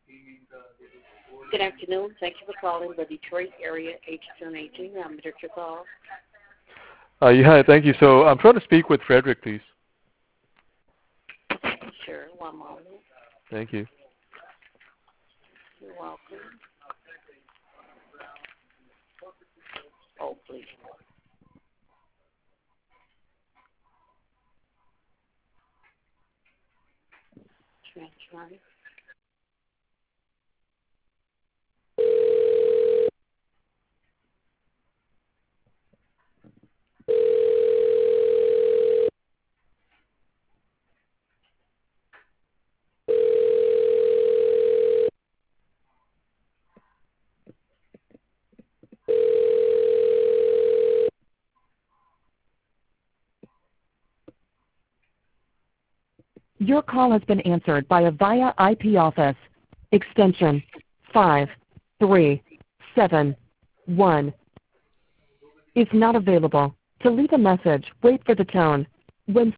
Good afternoon. Thank you for calling the Detroit Area Agency on Aging. I'm your call. Yeah, thank you. So I'm trying to speak with Frederick, please. Sure, one moment. Thank you. You're welcome. Oh, please. Transfer. Your call has been answered by a VIA IP office. Extension 5371 is not available. To leave a message, wait for the tone. When